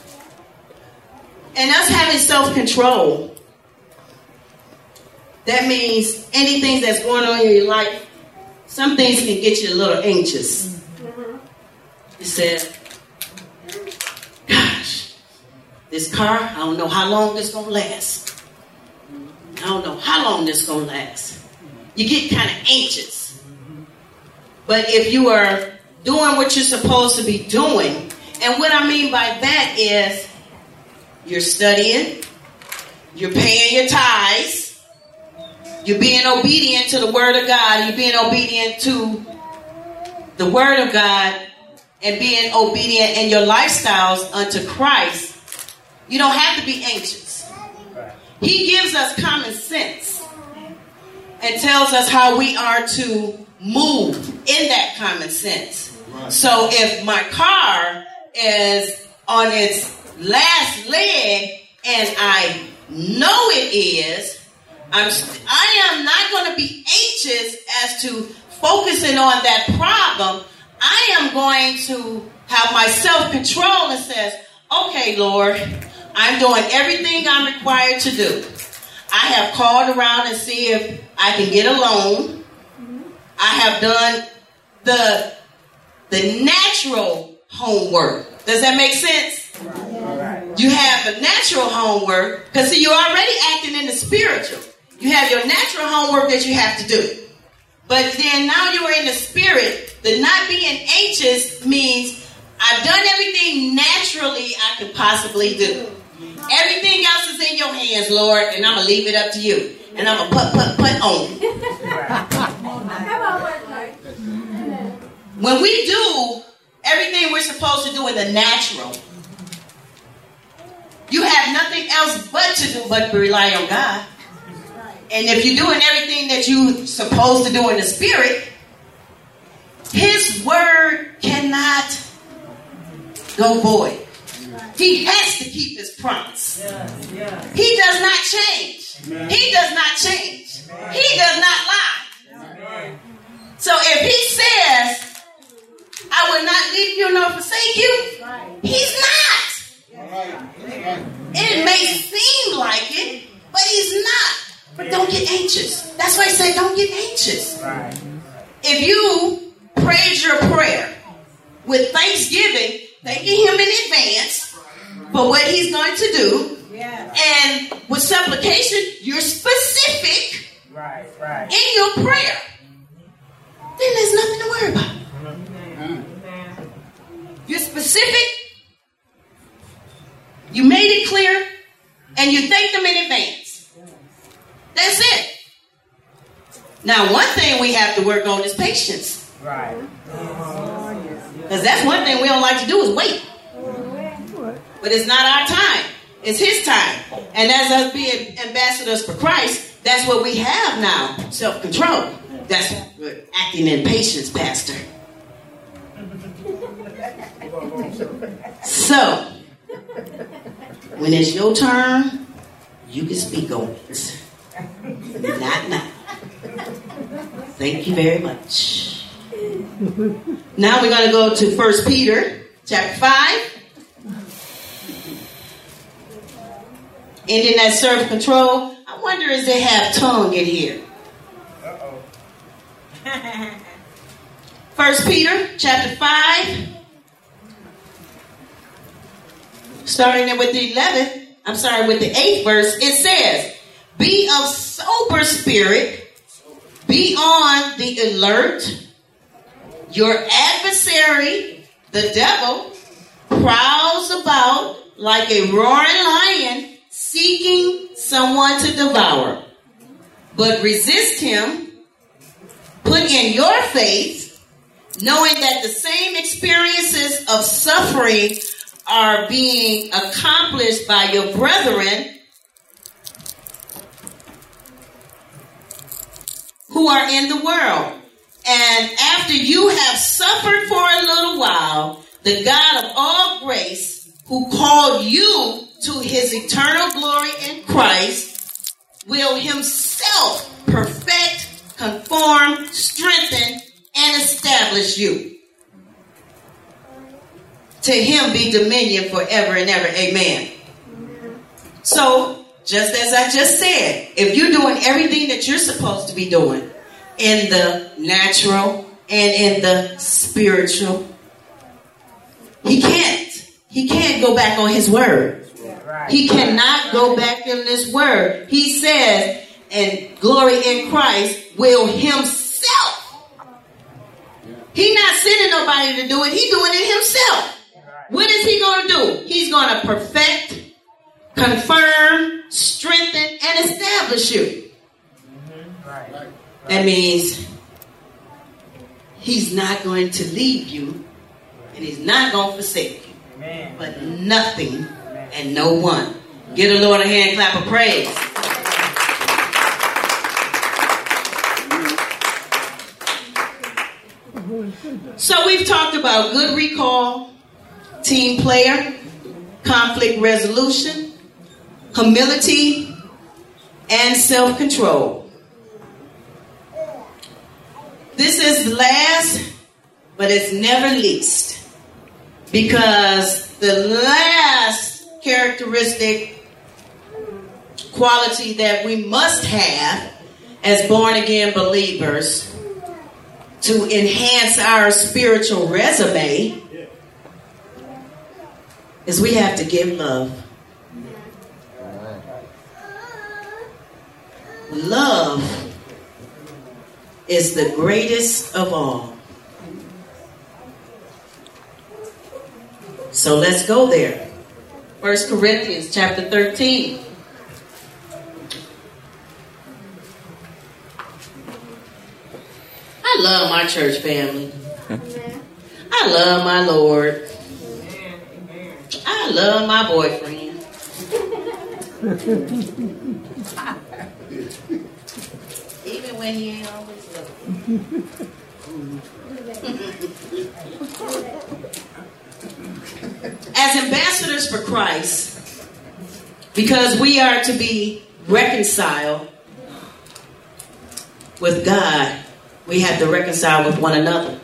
And us having self-control, that means anything that's going on in your life, some things can get you a little anxious. You said, gosh, this car, I don't know how long it's going to last. I don't know how long this is going to last. You get kind of anxious. But if you are doing what you're supposed to be doing, and what I mean by that is you're studying, you're paying your tithes, you're being obedient to the Word of God, you're being obedient to the Word of God, and being obedient in your lifestyles unto Christ, you don't have to be anxious. He gives us common sense and tells us how we are to move in that common sense. So if my car is on its last leg and I know it is, I am not going to be anxious as to focusing on that problem. I am going to have my self-control and says, okay, Lord, I'm doing everything I'm required to do. I have called around and see if I can get a loan. I have done the natural homework. Does that make sense? You have the natural homework because see, you're already acting in the spiritual. You have your natural homework that you have to do. But then now you're in the spirit. The not being anxious means I've done everything naturally I could possibly do. Everything else is in your hands, Lord, and I'm going to leave it up to you. And I'm going to put on. When we do everything we're supposed to do in the natural, you have nothing else but to do but rely on God. And if you're doing everything that you're supposed to do in the spirit, His word cannot go void. He has to keep His promise. He does not change. He does not change. He does not lie. So if He says, I will not leave you nor forsake you, He's not. It may seem like it, but He's not. But don't get anxious. That's why I say don't get anxious. If you prayed your prayer with thanksgiving, thanking Him in advance for what He's going to do, and with supplication, you're specific in your prayer, then there's nothing to worry about. You're specific, you made it clear, and you thank them in advance. That's it. Now, one thing we have to work on is patience. Because that's one thing we don't like to do is wait. But it's not our time. It's His time. And as us being ambassadors for Christ, that's what we have now. Self-control. That's acting in patience, Pastor. So, when it's your turn, you can speak on it. Not now. Thank you very much. Now we're going to go to 1 Peter chapter 5. Ending that self-control. I wonder if they have tongue in here. 1 Peter chapter 5. Starting with the 8th verse. It says, be of sober spirit, be on the alert. Your adversary, the devil, prowls about like a roaring lion, seeking someone to devour. But resist him, put in your faith, knowing that the same experiences of suffering are being accomplished by your brethren who are in the world. And after you have suffered for a little while, the God of all grace, who called you to His eternal glory in Christ, will Himself perfect, conform, strengthen, and establish you. To Him be dominion forever and ever. Amen. So, just as I just said, if you're doing everything that you're supposed to be doing in the natural and in the spiritual, He can't go back on His word. He cannot go back in this word. He says, and glory in Christ will Himself He's not sending nobody to do it. He's doing it himself. What is he going to do? He's going to perfect, confirm, strengthen, and establish you. That means he's not going to leave you, and he's not going to forsake you. But nothing and no one. Give the Lord a hand clap of praise. So we've talked about good recall, team player, conflict resolution, humility, and self-control. This is last, but it's never least, because the last characteristic, quality that we must have as born-again believers to enhance our spiritual resume is we have to give love. Love is the greatest of all. So let's go there. 1 Corinthians chapter 13. I love my church family. I love my Lord. I love my boyfriend. Even when he ain't always loving. As ambassadors for Christ, because we are to be reconciled with God, we have to reconcile with one another.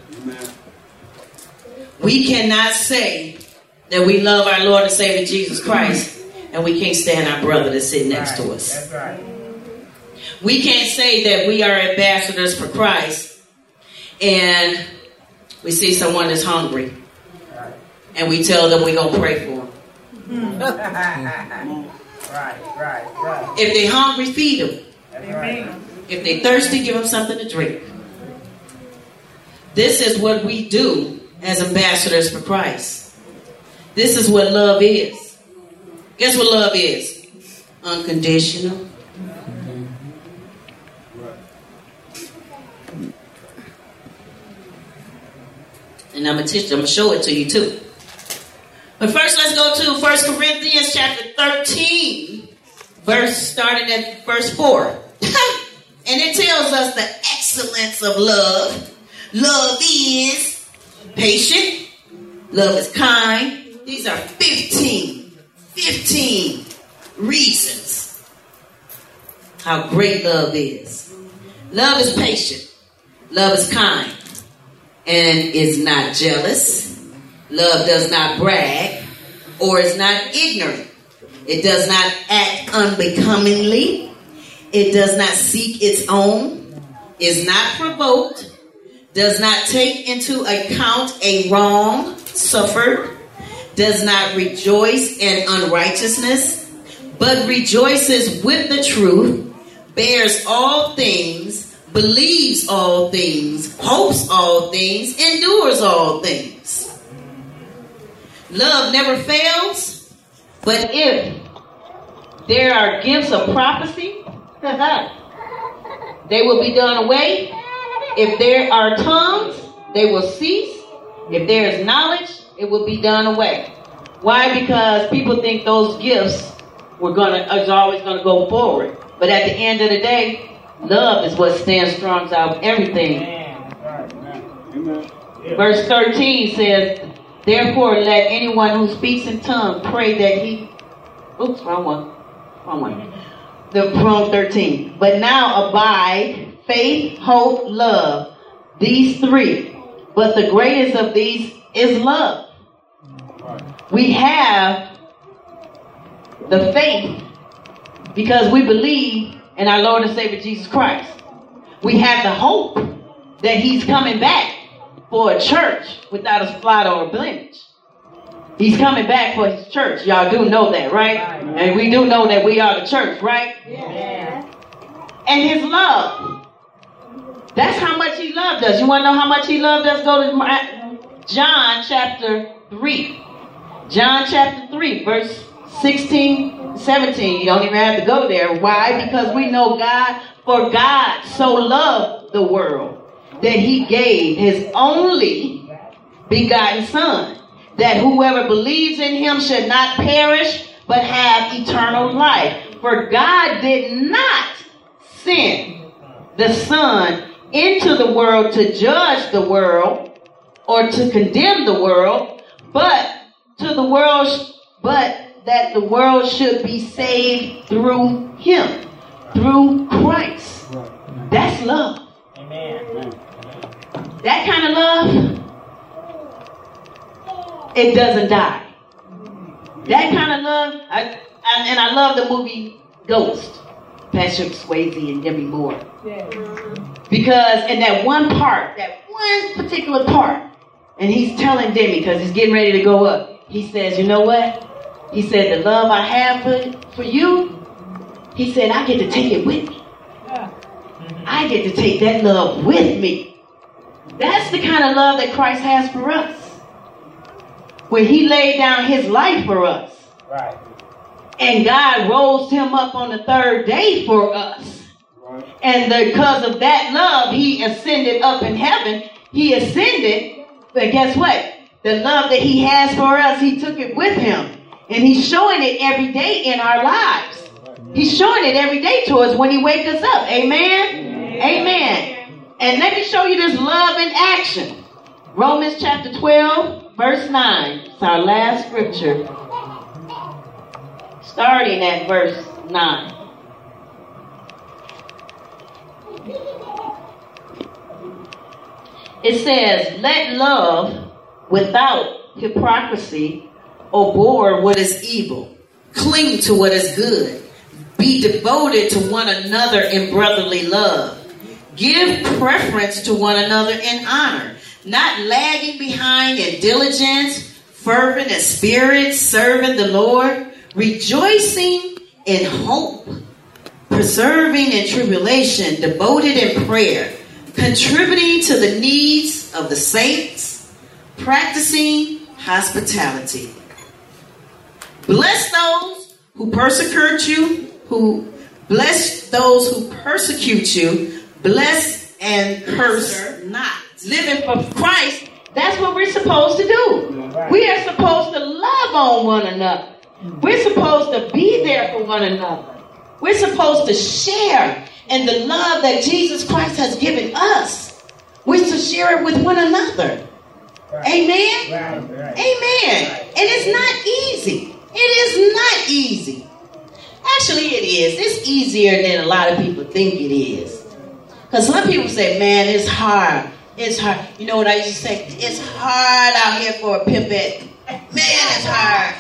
We cannot say that we love our Lord and Savior Jesus Christ and we can't stand our brother that's sitting next to us. That's right. We can't say that we are ambassadors for Christ and we see someone that's hungry and we tell them we're going to pray for them. Right. If they're hungry, feed them. That's right. If they're thirsty, give them something to drink. This is what we do as ambassadors for Christ. This is what love is. Guess what love is? Unconditional. And I'm going to show it to you too. But first let's go to 1 Corinthians chapter 13, starting at verse 4. And it tells us the excellence of love. Love is patient. Love is kind. These are 15 reasons how great love is. Love is patient. Love is kind. And is not jealous. Love does not brag or is not ignorant. It does not act unbecomingly. It does not seek its own, is not provoked, does not take into account a wrong suffered, does not rejoice in unrighteousness, but rejoices with the truth, bears all things, believes all things, hopes all things, endures all things. Love never fails, but if there are gifts of prophecy, they will be done away. If there are tongues, they will cease. If there is knowledge, it will be done away. Why? Because people think those gifts is always going to go forward. But at the end of the day, love is what stands strong out of everything. Amen. Verse 13 says, therefore let anyone who speaks in tongues pray that he... Oops, wrong one. Wrong 13. But now abide faith, hope, love. These three. But the greatest of these is love. We have the faith because we believe in our Lord and Savior Jesus Christ. We have the hope that he's coming back for a church without a spot or a blemish. He's coming back for his church. Y'all do know that, right? And we do know that we are the church, right? Yeah. And his love. That's how much he loved us. You want to know how much he loved us? Go to John chapter 3. John chapter 3, verse 16, 17. You don't even have to go there. Why? Because we know God, for God so loved the world that he gave his only begotten Son, that whoever believes in him should not perish, but have eternal life. For God did not send the Son into the world to judge the world or to condemn the world, but that the world should be saved through him, through Christ. That's love. Amen. That kind of love, it doesn't die. That kind of love, I love the movie Ghost, Patrick Swayze and Demi Moore. Because in that one particular part, and he's telling Demi, because he's getting ready to go up, he says, you know what? He said, the love I have for you, he said, I get to take it with me. I get to take that love with me. That's the kind of love that Christ has for us. When he laid down his life for us. Right. And God rose him up on the third day for us. Right. And because of that love, he ascended up in heaven. He ascended, but guess what? The love that he has for us, he took it with him. And he's showing it every day in our lives. He's showing it every day to us when he wakes us up. Amen? Amen. And let me show you this love in action. Romans chapter 12, verse 9. It's our last scripture. Starting at verse 9. It says, let love without hypocrisy abhor what is evil. Cling to what is good. Be devoted to one another in brotherly love. Give preference to one another in honor, not lagging behind in diligence, fervent in spirit, serving the Lord, rejoicing in hope, persevering in tribulation, devoted in prayer, contributing to the needs of the saints, practicing hospitality. Bless those who persecute you, bless you, bless and curse not. Living for Christ, that's what we're supposed to do. We are supposed to love on one another. We're supposed to be there for one another. We're supposed to share in the love that Jesus Christ has given us. We're to share it with one another. Amen? Amen. And it's not easy. It is not easy. Actually, it is. It's easier than a lot of people think it is. Because some people say, man, it's hard. It's hard. You know what I used to say? It's hard out here for a pimpette. Man, it's hard.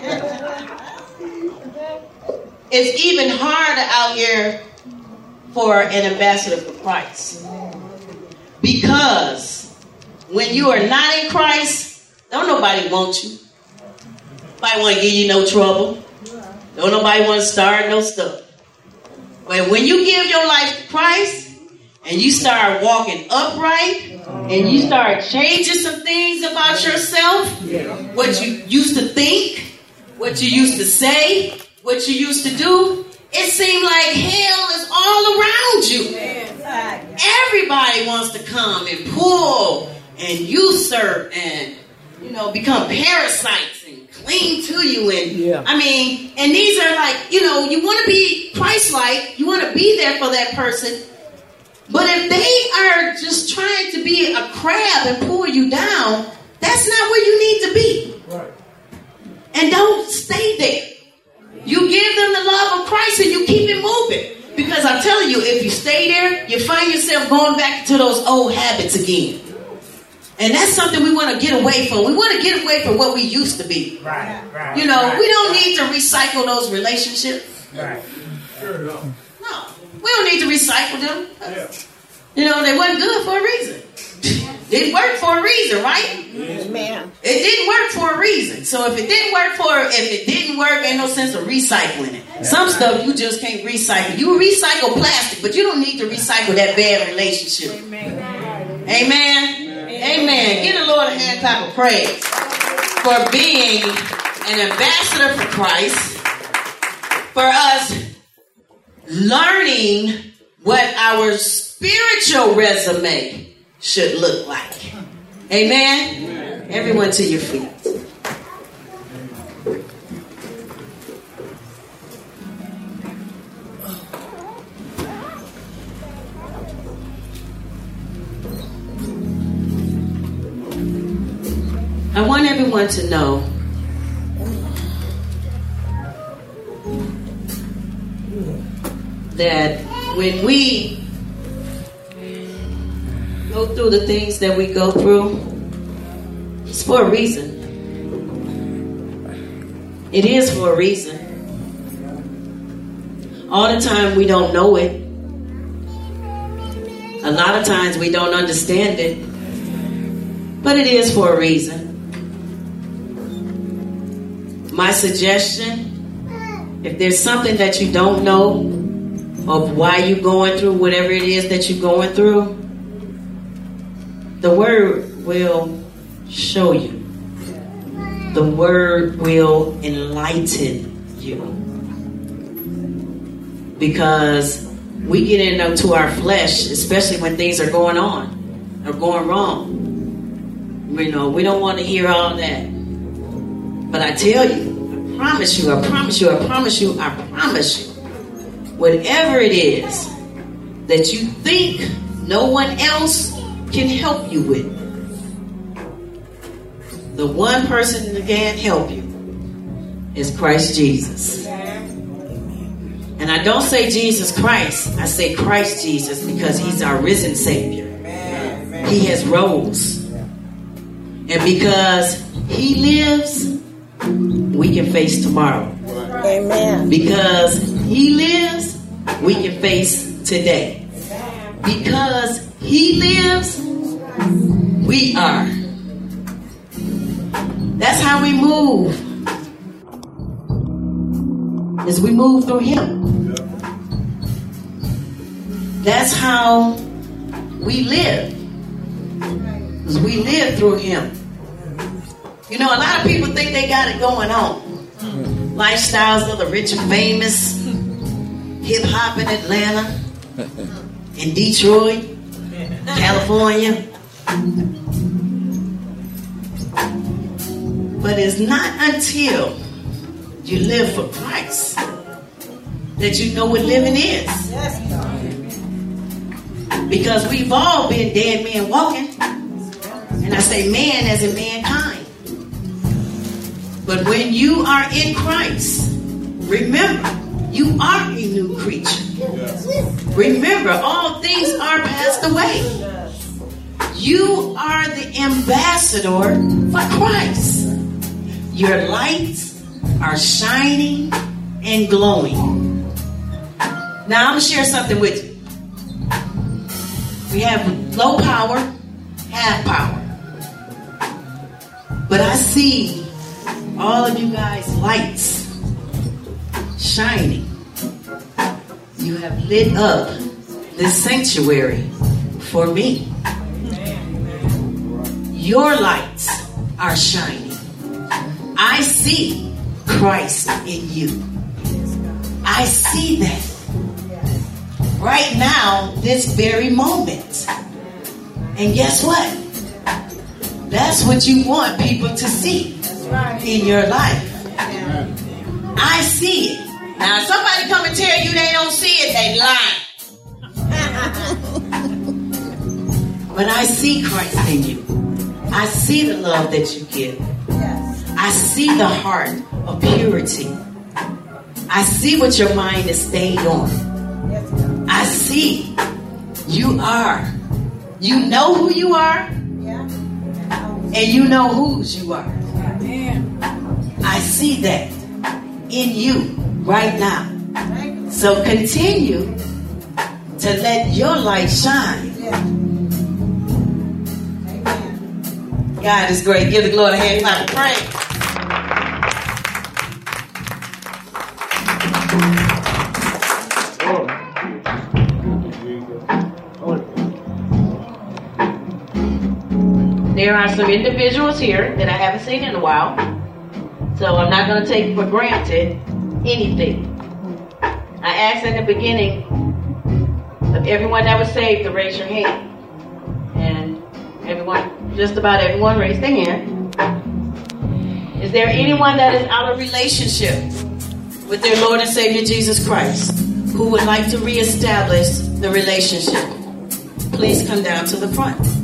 It's even harder out here for an ambassador for Christ. Because when you are not in Christ, don't nobody want you. Nobody want to give you no trouble. Don't nobody want to start no stuff. But when you give your life to Christ and you start walking upright and you start changing some things about yourself, what you used to think, what you used to say, what you used to do, it seemed like hell is all around you. Everybody wants to come and pull and usurp and, become parasites and cling to you. And and these are like, you want to be Christ-like. You want to be there for that person. But if they are just trying to be a crab and pull you down, that's not where you need to be. Right. And don't stay there. You give them the love of Christ and you keep it moving. Because I'm telling you, if you stay there, you find yourself going back to those old habits again. And that's something we want to get away from. We want to get away from what we used to be. Right. We don't need to recycle those relationships. Right. Sure enough. No, we don't need to recycle them. Yeah. They wasn't good for a reason. It worked for a reason, right? Amen. It didn't work for a reason. So if it didn't work, ain't no sense of recycling it. Some stuff you just can't recycle. You recycle plastic, but you don't need to recycle that bad relationship. Amen. Amen. Give the Lord a hand clap of praise for being an ambassador for Christ, for us learning what our spiritual resume should look like. Amen. Everyone to your feet. I want everyone to know that when we go through the things that we go through, it's for a reason. It is for a reason. All the time we don't know it. A lot of times we don't understand it. But it is for a reason. My suggestion, if there's something that you don't know of why you're going through whatever it is that you're going through, the Word will show you. The Word will enlighten you. Because we get into our flesh, especially when things are going on or going wrong. You know, we don't want to hear all that. But I tell you, I promise you, whatever it is that you think no one else can help you with, the one person that can help you is Christ Jesus. And I don't say Jesus Christ, I say Christ Jesus, because he's our risen Savior. He has rose. And because he lives, we can face tomorrow. Amen. Because he lives, we can face today. Because he lives, we are. That's how we move. As we move through him. That's how we live. As we live through him. You know, a lot of people think they got it going on. Lifestyles of the rich and famous. Hip hop in Atlanta. In Detroit. California. But it's not until you live for Christ that you know what living is. Because we've all been dead men walking. And I say man as in mankind. But when you are in Christ, remember, you are a new creature. Remember, all things are passed away. You are the ambassador for Christ. Your lights are shining and glowing. Now, I'm going to share something with you. We have low power, half power. But I see all of you guys' lights shining. You have lit up this sanctuary for me. Your lights are shining. I see Christ in you. I see that right now, this very moment. And guess what? That's what you want people to see in your life. I see it. Now, if somebody come and tell you they don't see it, they lie. But I see Christ in you. I see the love that you give. I see the heart of purity. I see what your mind is stayed on. I see you are. You know who you are. And you know whose you are. I see that in you right now. So continue to let your light shine. God is great. Give the Lord a hand clap of praise. There are some individuals here that I haven't seen in a while, so I'm not going to take for granted anything. I asked in the beginning of everyone that was saved to raise your hand, and everyone, just about everyone, raised their hand. Is there anyone that is out of relationship with their Lord and Savior Jesus Christ who would like to reestablish the relationship? Please come down to the front.